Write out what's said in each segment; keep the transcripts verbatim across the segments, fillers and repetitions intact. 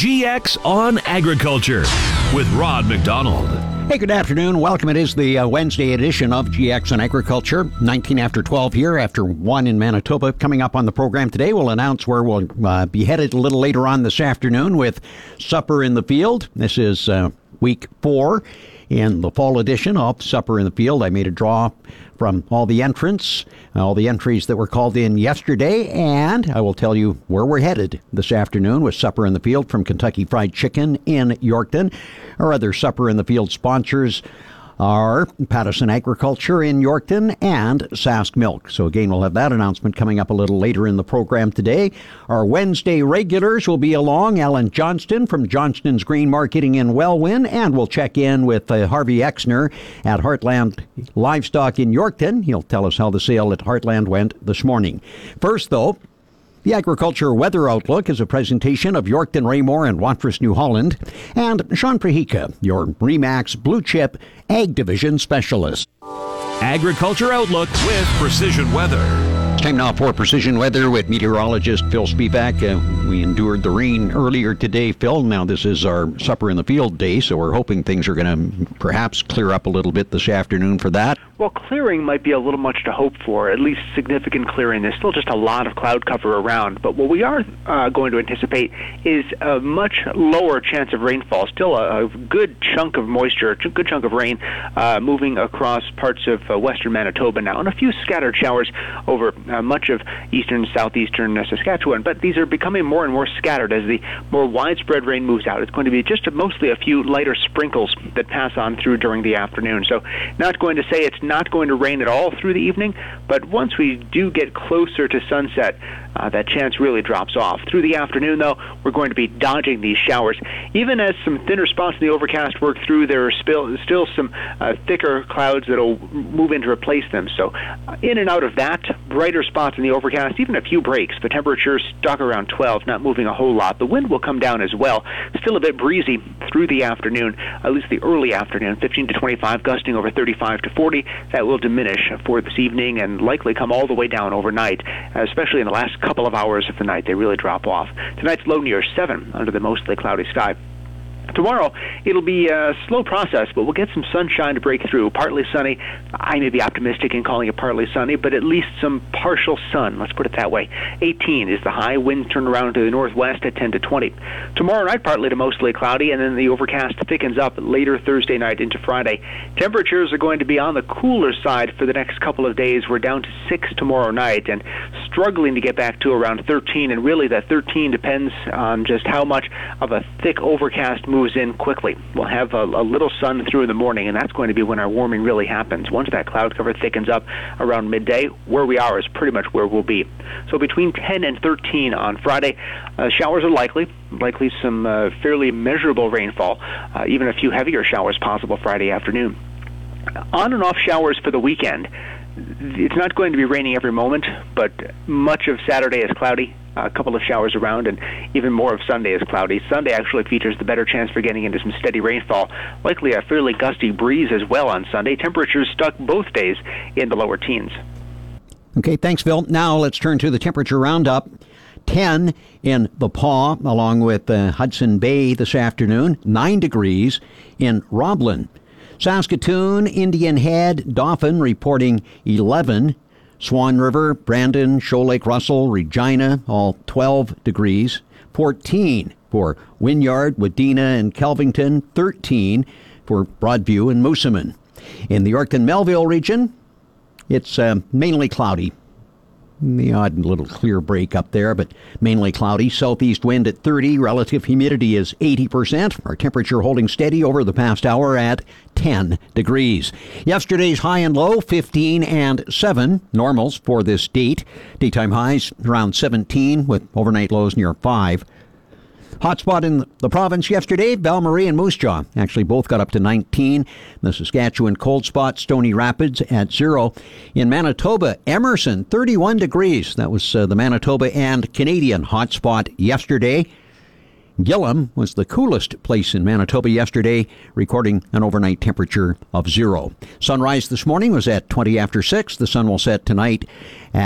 G X on Agriculture with Rod McDonald. Hey, good afternoon. Welcome. It is the uh, Wednesday edition of G X on Agriculture. nineteen after twelve here, after one in Manitoba. Coming up on the program today, we'll announce where we'll uh, be headed a little later on this afternoon with Supper in the Field. This is uh, week four in the fall edition of Supper in the Field. I made a draw from all the entrants, all the entries that were called in yesterday, and I will tell you where we're headed this afternoon with Supper in the Field from Kentucky Fried Chicken in Yorkton. Our other Supper in the Field sponsors are Pattison Agriculture in Yorkton and Sask Milk. So again, we'll have that announcement coming up a little later in the program today. Our Wednesday regulars will be along. Alan Johnston from Johnston's Grain Marketing in Welwyn, and we'll check in with uh, Harvey Exner at Heartland Livestock in Yorkton. He'll tell us how the sale at Heartland went this morning. First, though, the Agriculture Weather Outlook is a presentation of Yorkton Raymore and Watrous, New Holland, and Sean Prahika, your RE/MAX Blue Chip Ag Division Specialist. Agriculture Outlook with Precision Weather. It's time now for Precision Weather with meteorologist Phil Spivak. Uh, we endured the rain earlier today, Phil. Now this is our Supper in the Field day, so we're hoping things are going to perhaps clear up a little bit this afternoon for that. Well, clearing might be a little much to hope for, at least significant clearing. There's still just a lot of cloud cover around, but what we are uh, going to anticipate is a much lower chance of rainfall, still a, a good chunk of moisture, a good chunk of rain uh, moving across parts of uh, western Manitoba now, and a few scattered showers over uh, much of eastern and southeastern uh, Saskatchewan, but these are becoming more and more scattered as the more widespread rain moves out. It's going to be just a, mostly a few lighter sprinkles that pass on through during the afternoon, so not going to say it's not going to rain at all through the evening, but once we do get closer to sunset, uh, that chance really drops off. Through the afternoon, though, we're going to be dodging these showers. Even as some thinner spots in the overcast work through, there are still, still some uh, thicker clouds that will move in to replace them. So uh, in and out of that, brighter spots in the overcast, even a few breaks. The temperatures stuck around twelve, not moving a whole lot. The wind will come down as well. Still a bit breezy through the afternoon, at least the early afternoon, fifteen to twenty-five, gusting over thirty-five to forty. That will diminish for this evening and likely come all the way down overnight, especially in the last couple of hours of the night. They really drop off. Tonight's low near seven under the mostly cloudy sky. Tomorrow, it'll be a slow process, but we'll get some sunshine to break through. Partly sunny. I may be optimistic in calling it partly sunny, but at least some partial sun. Let's put it that way. eighteen is the high. Wind turn around to the northwest at ten to twenty. Tomorrow night, partly to mostly cloudy, and then the overcast thickens up later Thursday night into Friday. Temperatures are going to be on the cooler side for the next couple of days. We're down to six tomorrow night and struggling to get back to around thirteen, and really that thirteen depends on just how much of a thick overcast moves in quickly. We'll have a, a little sun through in the morning, and that's going to be when our warming really happens. Once that cloud cover thickens up around midday, where we are is pretty much where we'll be. So between ten and thirteen on Friday, uh, showers are likely, likely some uh, fairly measurable rainfall, uh, even a few heavier showers possible Friday afternoon. On and off showers for the weekend. It's not going to be raining every moment, but much of Saturday is cloudy. A couple of showers around, and even more of Sunday is cloudy. Sunday actually features the better chance for getting into some steady rainfall. Likely a fairly gusty breeze as well on Sunday. Temperatures stuck both days in the lower teens. Okay, thanks, Phil. Now let's turn to the temperature roundup. ten in the Paw, along with uh, Hudson Bay this afternoon. nine degrees in Roblin. Saskatoon, Indian Head, Dauphin reporting eleven. Swan River, Brandon, Shoal Lake Russell, Regina, all twelve degrees. fourteen for Wynyard, Wadena, and Kelvington. thirteen for Broadview and Moosomin. In the Yorkton-Melville region, it's uh, mainly cloudy. The odd little clear break up there, but mainly cloudy. Southeast wind at thirty. Relative humidity is eighty percent. Our temperature holding steady over the past hour at ten degrees. Yesterday's high and low, fifteen and seven. Normals for this date. Daytime highs around seventeen with overnight lows near five. Hotspot in the province yesterday, Val Marie and Moose Jaw actually both got up to nineteen. The Saskatchewan cold spot, Stony Rapids at zero. In Manitoba, Emerson, thirty-one degrees. That was uh, the Manitoba and Canadian hotspot yesterday. Gillam was the coolest place in Manitoba yesterday, recording an overnight temperature of zero. Sunrise this morning was at twenty after six. The sun will set tonight at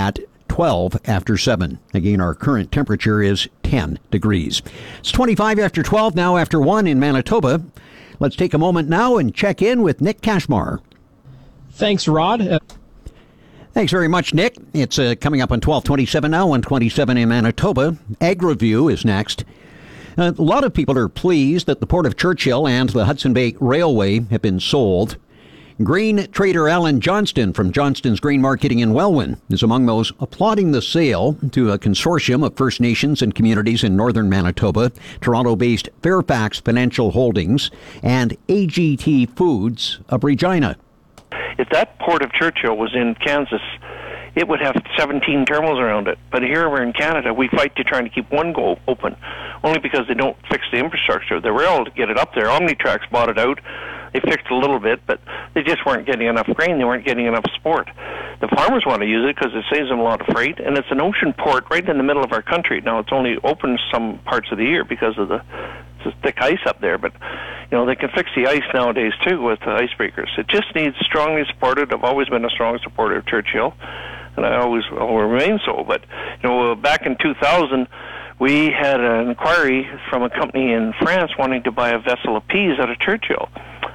twelve after seven. Again, our current temperature is ten degrees. It's twenty-five after twelve, now after one in Manitoba. Let's take a moment now and check in with Nick Kashmar. Thanks, Rod. Uh- Thanks very much, Nick. It's uh, coming up on twelve twenty-seven now, one twenty-seven in Manitoba. AgriView is next. Uh, a lot of people are pleased that the Port of Churchill and the Hudson Bay Railway have been sold. Grain trader Alan Johnston from Johnston's Grain Marketing in Welwyn is among those applauding the sale to a consortium of First Nations and communities in northern Manitoba, Toronto-based Fairfax Financial Holdings, and A G T Foods of Regina. If that Port of Churchill was in Kansas, it would have seventeen terminals around it. But here we're in Canada, we fight to try to keep one go open, only because they don't fix the infrastructure. They were able to get it up there. Omnitrax bought it out. They fixed a little bit, but they just weren't getting enough grain. They weren't getting enough support. The farmers want to use it because it saves them a lot of freight, and it's an ocean port right in the middle of our country. Now, it's only open some parts of the year because of the, the thick ice up there, but you know they can fix the ice nowadays, too, with the icebreakers. It just needs strongly supported. I've always been a strong supporter of Churchill, and I always will remain so. But, you know, back in two thousand, we had an inquiry from a company in France wanting to buy a vessel of peas out of Churchill.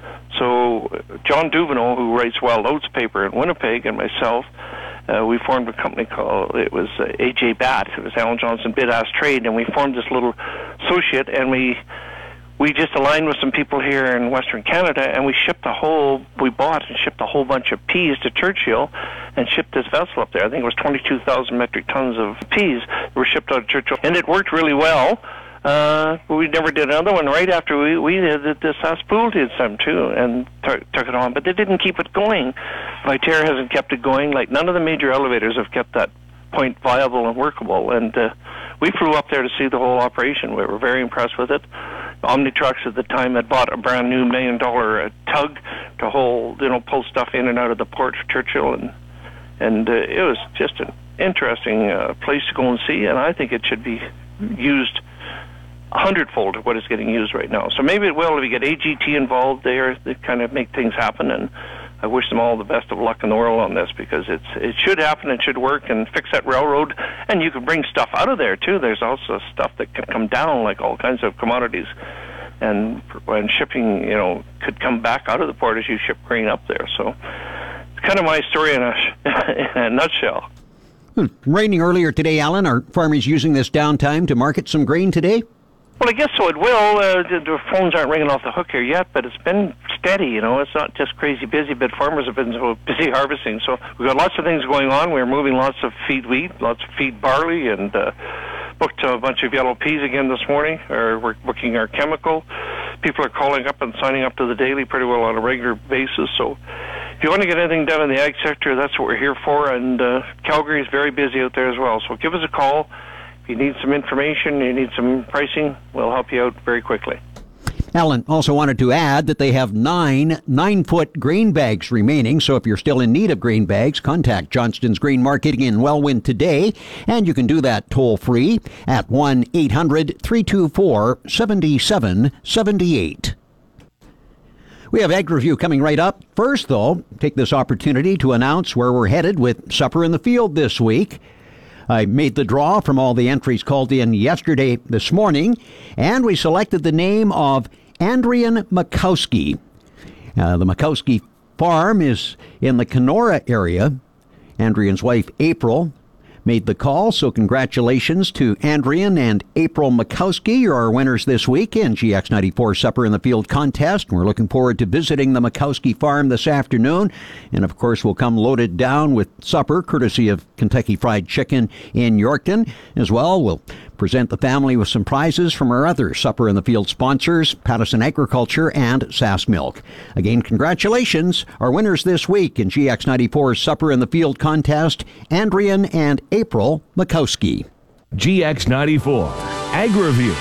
So John Duvenot, who writes Wild Oats paper in Winnipeg, and myself, uh, we formed a company called, it was uh, A J B A T. It was Alan Johnson Bid Ask Trade, and we formed this little associate, and we we just aligned with some people here in Western Canada, and we shipped a whole, we bought and shipped a whole bunch of peas to Churchill and shipped this vessel up there. I think it was twenty-two thousand metric tons of peas that were shipped out of Churchill, and it worked really well. Uh, we never did another one. Right after we, we did it, the Saskpool did some too, and t- took it on. But they didn't keep it going. Viterra hasn't kept it going. Like, none of the major elevators have kept that point viable and workable. And uh, we flew up there to see the whole operation. We were very impressed with it. Omnitrax at the time had bought a brand new million dollar uh, tug to hold, you know, pull stuff in and out of the port of Churchill, and and uh, it was just an interesting uh, place to go and see. And I think it should be used a hundredfold of what is getting used right now. So maybe it will if we get A G T involved there. They kind of make things happen, and I wish them all the best of luck in the world on this, because it's it should happen, it should work, and fix that railroad. And you can bring stuff out of there too. There's also stuff that can come down, like all kinds of commodities, and when shipping, you know, could come back out of the port as you ship grain up there. So it's kind of my story in a, in a nutshell. Raining earlier today, Alan. Are farmers using this downtime to market some grain today? Well, I guess so. It will. Uh, the, the phones aren't ringing off the hook here yet, but it's been steady. You know, it's not just crazy busy, but farmers have been so busy harvesting. So we've got lots of things going on. We're moving lots of feed wheat, lots of feed barley, and uh, booked a bunch of yellow peas again this morning. Or we're booking our chemical. People are calling up and signing up to the daily pretty well on a regular basis. So if you want to get anything done in the ag sector, that's what we're here for. And uh, Calgary is very busy out there as well. So give us a call. If you need some information, you need some pricing, we'll help you out very quickly. Alan also wanted to add that they have nine nine-foot grain bags remaining, so if you're still in need of grain bags, contact Johnston's Grain Marketing in Welwyn today, and you can do that toll-free at one eight hundred three two four seven seven seven eight. We have AgriView coming right up. First, though, take this opportunity to announce where we're headed with Supper in the Field this week. I made the draw from all the entries called in yesterday this morning, and we selected the name of Andrian Makowski. Uh, the Makowski farm is in the Kenora area. Andrian's wife, April, made the call, so congratulations to Andrian and April Makowski. You're our winners this week in G X ninety-four Supper in the Field contest. We're looking forward to visiting the Makowski farm this afternoon. And, of course, we'll come loaded down with supper, courtesy of Kentucky Fried Chicken in Yorkton. As well, we'll present the family with some prizes from our other Supper in the Field sponsors, Pattison Agriculture and Sask Milk. Again, congratulations. Our winners this week in G X ninety-four Supper in the Field contest, Andrian and April Makowski. G X ninety-four AgriView.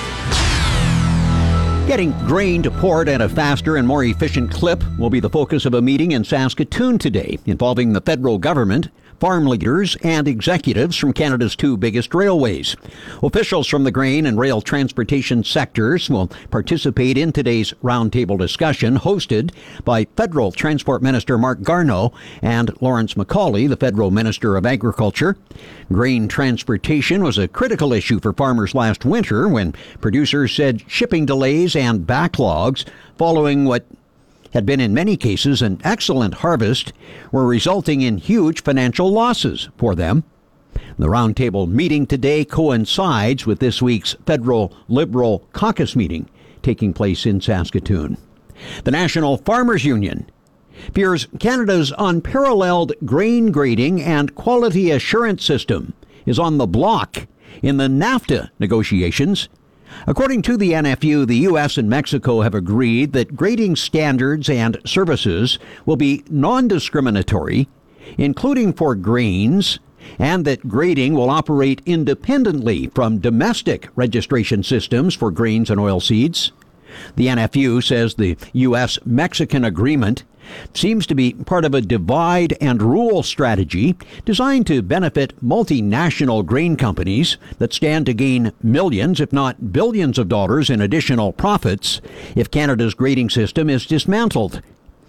Getting grain to port at a faster and more efficient clip will be the focus of a meeting in Saskatoon today involving the federal government, farm leaders and executives from Canada's two biggest railways. Officials from the grain and rail transportation sectors will participate in today's roundtable discussion hosted by Federal Transport Minister Marc Garneau and Lawrence MacAulay, the Federal Minister of Agriculture. Grain transportation was a critical issue for farmers last winter when producers said shipping delays and backlogs following what had been in many cases an excellent harvest were resulting in huge financial losses for them. The roundtable meeting today coincides with this week's Federal Liberal Caucus meeting taking place in Saskatoon. The National Farmers Union fears Canada's unparalleled grain grading and quality assurance system is on the block in the NAFTA negotiations. According to the N F U, the U S and Mexico have agreed that grading standards and services will be non-discriminatory, including for grains, and that grading will operate independently from domestic registration systems for grains and oilseeds. The N F U says the U S Mexican agreement seems to be part of a divide and rule strategy designed to benefit multinational grain companies that stand to gain millions, if not billions of dollars in additional profits if Canada's grading system is dismantled.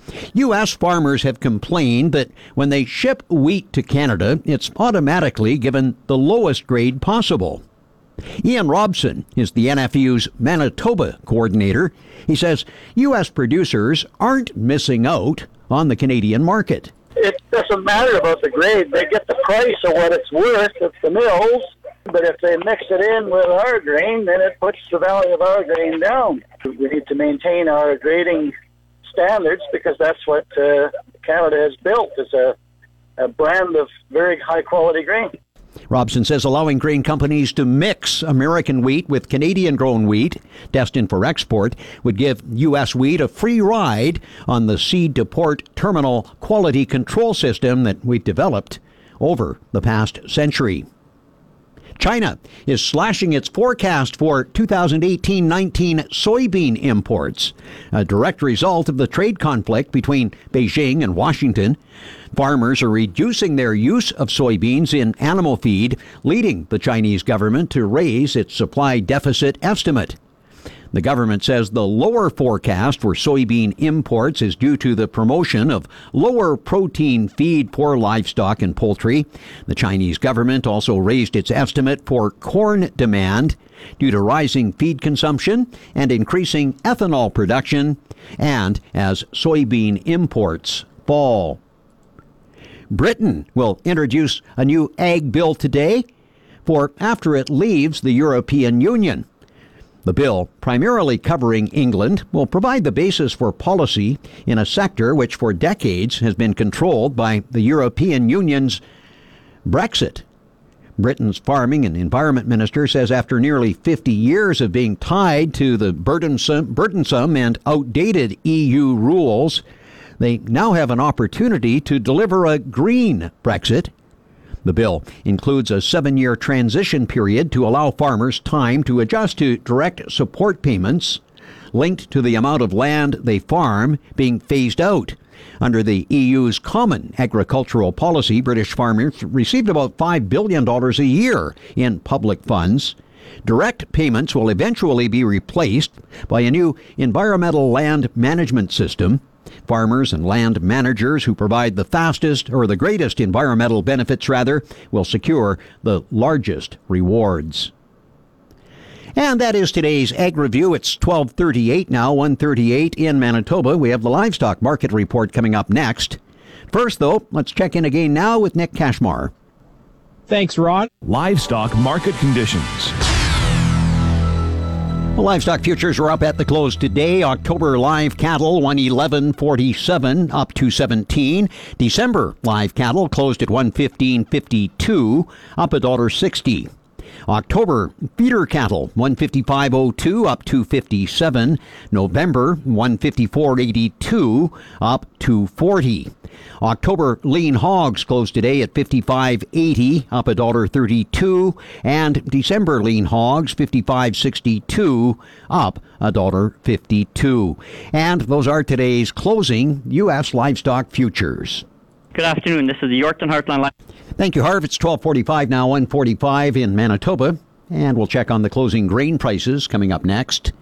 U S farmers have complained that when they ship wheat to Canada, it's automatically given the lowest grade possible. Ian Robson is the N F U's Manitoba coordinator. He says U S producers aren't missing out on the Canadian market. It doesn't matter about the grade. They get the price of what it's worth at the mills. But if they mix it in with our grain, then it puts the value of our grain down. We need to maintain our grading standards because that's what uh, Canada has built, is a, a brand of very high-quality grain. Robson says allowing grain companies to mix American wheat with Canadian-grown wheat destined for export would give U S wheat a free ride on the seed-to-port terminal quality control system that we've developed over the past century. China is slashing its forecast for two thousand eighteen nineteen soybean imports, a direct result of the trade conflict between Beijing and Washington. Farmers are reducing their use of soybeans in animal feed, leading the Chinese government to raise its supply deficit estimate. The government says the lower forecast for soybean imports is due to the promotion of lower protein feed for livestock and poultry. The Chinese government also raised its estimate for corn demand due to rising feed consumption and increasing ethanol production, and as soybean imports fall. Britain will introduce a new ag bill today for after it leaves the European Union. The bill, primarily covering England, will provide the basis for policy in a sector which for decades has been controlled by the European Union's Brexit. Britain's Farming and Environment Minister says after nearly fifty years of being tied to the burdensome, burdensome and outdated E U rules, they now have an opportunity to deliver a green Brexit. The bill includes a seven-year transition period to allow farmers time to adjust to direct support payments linked to the amount of land they farm being phased out. Under the E U's Common Agricultural Policy, British farmers received about five billion dollars a year in public funds. Direct payments will eventually be replaced by a new environmental land management system. Farmers and land managers who provide the fastest or the greatest environmental benefits, rather, will secure the largest rewards. And that is today's Ag Review. It's twelve thirty-eight now, one thirty-eight in Manitoba. We have the livestock market report coming up next. First, though, let's check in again now with Nick Kashmar. Thanks, Rod. Livestock market conditions. Well, livestock futures are up at the close today. October live cattle one eleven forty-seven, up two seventeen. December live cattle closed at one fifteen fifty-two, up one dollar sixty. October feeder cattle one fifty-five oh two, up two fifty-seven. November one fifty-four eighty-two, up two forty. October lean hogs closed today at fifty-five eighty, up one dollar thirty-two, and December lean hogs fifty-five sixty-two, up one dollar fifty-two. And those are today's closing U S livestock futures. Good afternoon. This is the Yorkton Heartland. Thank you, Harv. It's twelve forty-five now, one forty-five in Manitoba. And we'll check on the closing grain prices coming up next.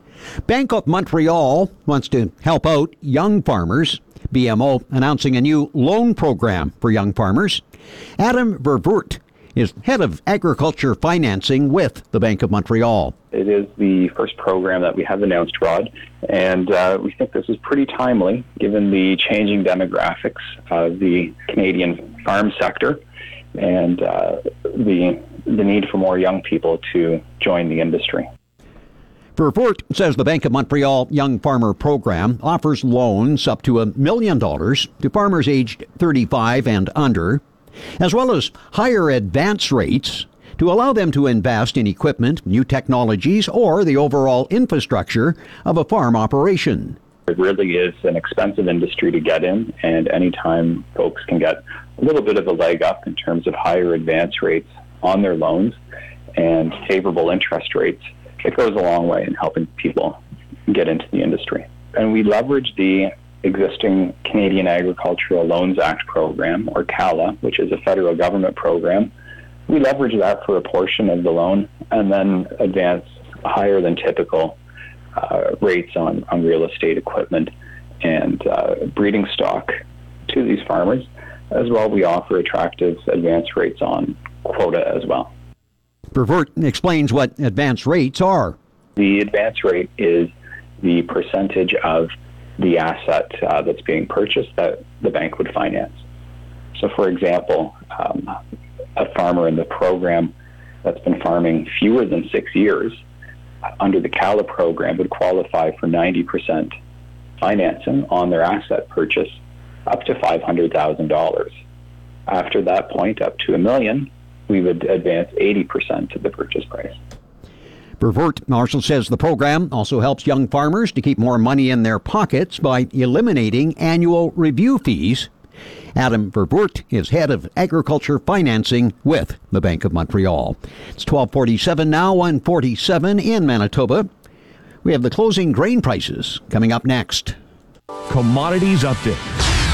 Bank of Montreal wants to help out young farmers. B M O announcing a new loan program for young farmers. Adam Vervoort is head of agriculture financing with the Bank of Montreal. It is the first program that we have announced, Rod, and uh, we think this is pretty timely given the changing demographics of the Canadian farm sector and uh, the, the need for more young people to join the industry. Vervoort says the Bank of Montreal Young Farmer Program offers loans up to a million dollars to farmers aged thirty-five and under, as well as higher advance rates to allow them to invest in equipment, new technologies, or the overall infrastructure of a farm operation. It really is an expensive industry to get in, and anytime folks can get a little bit of a leg up in terms of higher advance rates on their loans and favorable interest rates, it goes a long way in helping people get into the industry. And we leverage the existing Canadian Agricultural Loans Act program, or CALA, which is a federal government program. We leverage that for a portion of the loan and then advance higher than typical uh, rates on, on real estate equipment and uh, breeding stock to these farmers. As well, we offer attractive advance rates on quota as well. Vervoort explains what advance rates are. The advance rate is the percentage of the asset uh, that's being purchased that the bank would finance. So, for example, um, a farmer in the program that's been farming fewer than six years under the CALA program would qualify for ninety percent financing on their asset purchase up to five hundred thousand dollars. After that point, up to a million, we would advance eighty percent of the purchase price. Vervoort Marshall says the program also helps young farmers to keep more money in their pockets by eliminating annual review fees. Adam Vervoort is head of agriculture financing with the Bank of Montreal. It's twelve forty-seven now, one forty-seven in Manitoba. We have the closing grain prices coming up next. Commodities Update.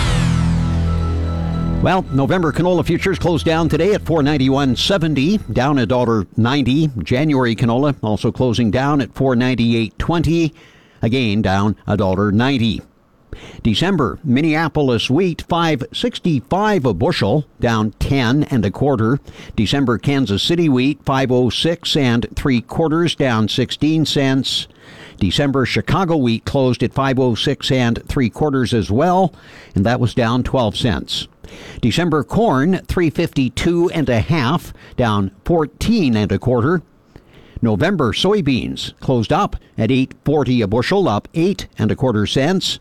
Well, November canola futures closed down today at four ninety-one seventy, down one dollar ninety. January canola also closing down at four ninety-eight twenty, again down one dollar ninety. December Minneapolis wheat five sixty-five a bushel, down ten and a quarter. December Kansas City wheat five oh six and three quarters, down sixteen cents. December Chicago wheat closed at five oh six and three quarters as well, and that was down twelve cents. December corn three fifty-two and a half, down fourteen and a quarter. November soybeans closed up at eight forty a bushel, up eight and a quarter cents.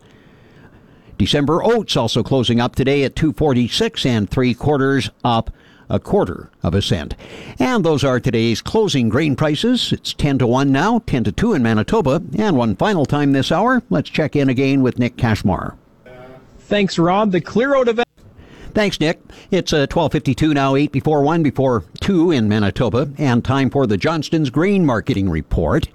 December oats also closing up today at two forty-six and three quarters, up a quarter of a cent. And those are today's closing grain prices. It's ten to one now, ten to two in Manitoba. And one final time this hour, let's check in again with Nick Cashmar. Thanks, Rob. The clear out event. Thanks, Nick. It's uh, twelve fifty-two now, eight before one, before two in Manitoba, and time for the Johnston's Grain Marketing Report.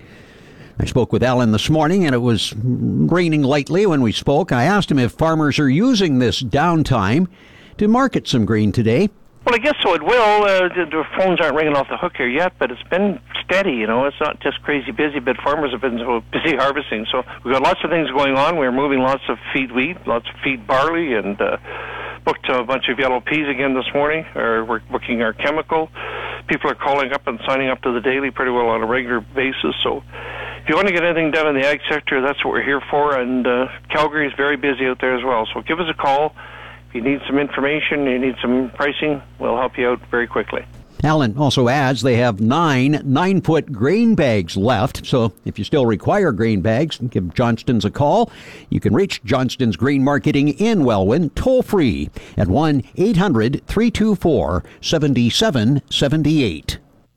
I spoke with Alan this morning, and it was raining lightly when we spoke. I asked him if farmers are using this downtime to market some grain today. Well, I guess so. It will. Uh, the, the phones aren't ringing off the hook here yet, but it's been steady. You know, it's not just crazy busy, but farmers have been so busy harvesting. So we've got lots of things going on. We're moving lots of feed wheat, lots of feed barley, and uh, booked a bunch of yellow peas again this morning. Or we're booking our chemical. People are calling up and signing up to the daily pretty well on a regular basis. So if you want to get anything done in the ag sector, that's what we're here for. And uh, Calgary is very busy out there as well. So give us a call. If you need some information, you need some pricing, we'll help you out very quickly. Alan also adds they have nine nine-foot grain bags left, so if you still require grain bags, give Johnston's a call. You can reach Johnston's Grain Marketing in Welwyn toll-free at one eight hundred three two four seven seven seven eight.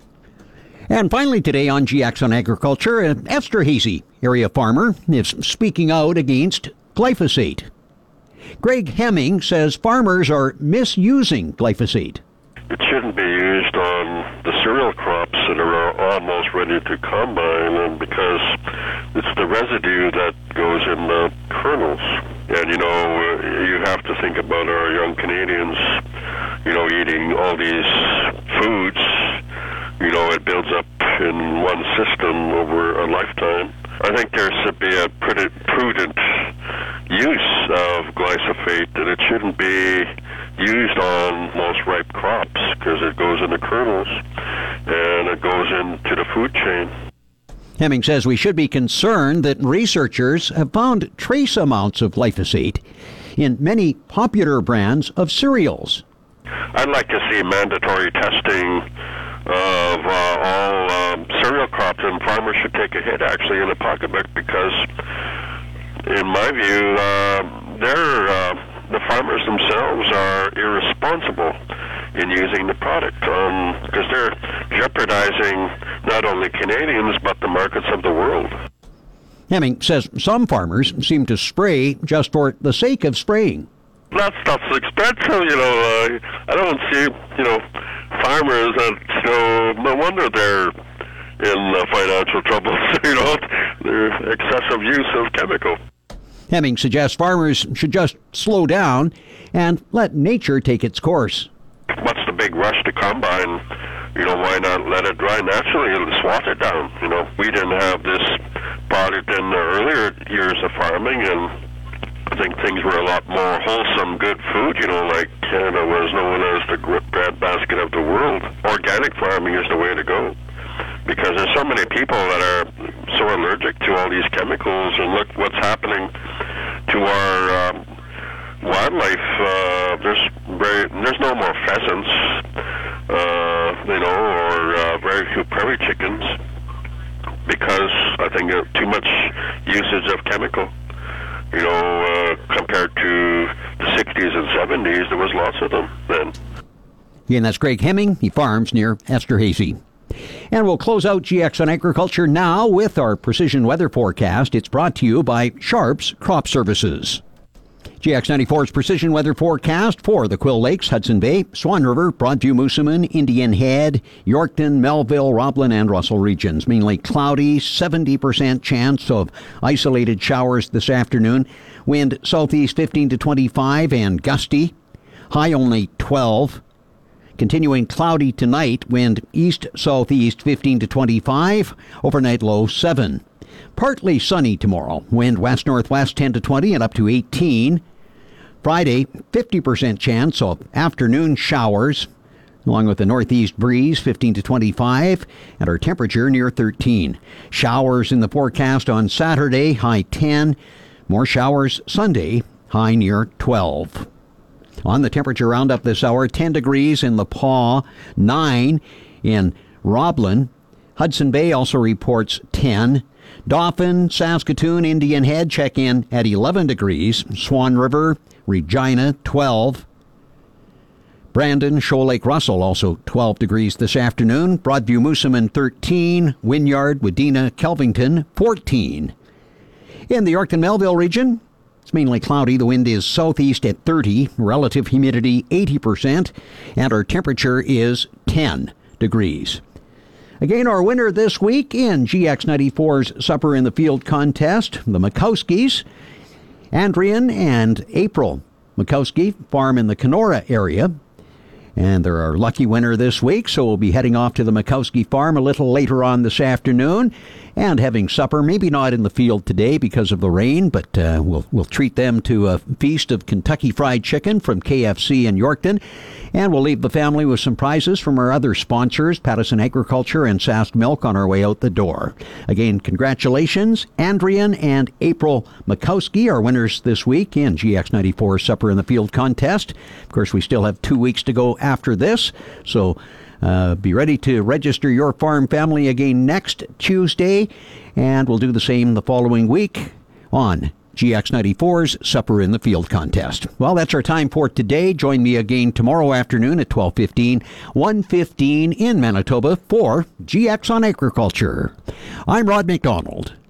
And finally today on G X on Agriculture, Esterhazy area farmer is speaking out against glyphosate. Greg Hemming says farmers are misusing glyphosate. It shouldn't be used on the cereal crops that are almost ready to combine, and because it's the residue that goes in the kernels. And, you know, you have to think about our young Canadians you know, eating all these foods, you know, it builds up in one system over a lifetime. I think there should be a pretty prudent use of glyphosate, and it shouldn't be used on most ripe crops because it goes in the kernels and it goes into the food chain. Hemming says we should be concerned that researchers have found trace amounts of glyphosate in many popular brands of cereals. I'd like to see mandatory testing of uh, all um, cereal crops, and farmers should take a hit actually in the pocketbook because, in my view, uh, they're, uh, the farmers themselves are irresponsible in using the product um, because they're jeopardizing not only Canadians but the markets of the world. Hemming says some farmers seem to spray just for the sake of spraying. That stuff's expensive, you know. Uh, I don't see, you know, farmers that, you know, no wonder they're in uh, financial trouble, you know, their excessive use of chemical. Hemming suggests farmers should just slow down and let nature take its course. What's the big rush to combine? You know, why not let it dry naturally and swat it down? You know, we didn't have this product in the earlier years of farming, and I think things were a lot more wholesome, good food, you know, like Canada was known as the breadbasket of the world. Organic farming is the way to go because there's so many people that are so allergic to all these chemicals, and look what's happening to our um, wildlife. Uh, there's very, there's no more pheasants, uh, you know, or uh, very few prairie chickens because I think uh, too much usage of chemical. You know, uh, compared to the sixties and seventies, there was lots of them then. Again, that's Greg Hemming. He farms near Esterhazy. And we'll close out G X on Agriculture now with our precision weather forecast. It's brought to you by Sharps Crop Services. G X ninety-four's precision weather forecast for the Quill Lakes, Hudson Bay, Swan River, Broadview, Moosomin, Indian Head, Yorkton, Melville, Roblin, and Russell regions. Mainly cloudy, seventy percent chance of isolated showers this afternoon. Wind southeast fifteen to twenty-five and gusty. High only twelve. Continuing cloudy tonight, wind east-southeast fifteen to twenty-five, overnight low seven. Partly sunny tomorrow, wind west-northwest ten to twenty and up to eighteen. Friday, fifty percent chance of afternoon showers, along with the northeast breeze fifteen to twenty-five, and our temperature near thirteen. Showers in the forecast on Saturday, high ten. More showers Sunday, high near twelve. On the temperature roundup this hour, ten degrees in the Paw, nine in Roblin. Hudson Bay also reports ten. Dauphin, Saskatoon, Indian Head check in at eleven degrees. Swan River, Regina, twelve. Brandon, Shoal Lake, Russell, also twelve degrees this afternoon. Broadview, Moosomin, thirteen. Wynyard, Wadena, Kelvington, fourteen. In the Yorkton Melville region, it's mainly cloudy. The wind is southeast at thirty, relative humidity eighty percent, and our temperature is ten degrees. Again, our winner this week in G X ninety-four's Supper in the Field contest, the Mikowskis. Andrian and April Mikowski farm in the Kenora area, and they're our lucky winner this week, so we'll be heading off to the Mikowski farm a little later on this afternoon and having supper, maybe not in the field today because of the rain, but uh, we'll we'll treat them to a feast of Kentucky Fried Chicken from K F C in Yorkton, and we'll leave the family with some prizes from our other sponsors, Pattison Agriculture and Sask Milk, on our way out the door. Again, congratulations, Andrian and April Mikowski, our winners this week in G X ninety-four Supper in the Field contest. Of course, we still have two weeks to go after this, so Uh, be ready to register your farm family again next Tuesday, and we'll do the same the following week on G X ninety-four's Supper in the Field contest. Well, that's our time for today. Join me again tomorrow afternoon at twelve fifteen, one fifteen in Manitoba for G X on Agriculture. I'm Rod McDonald.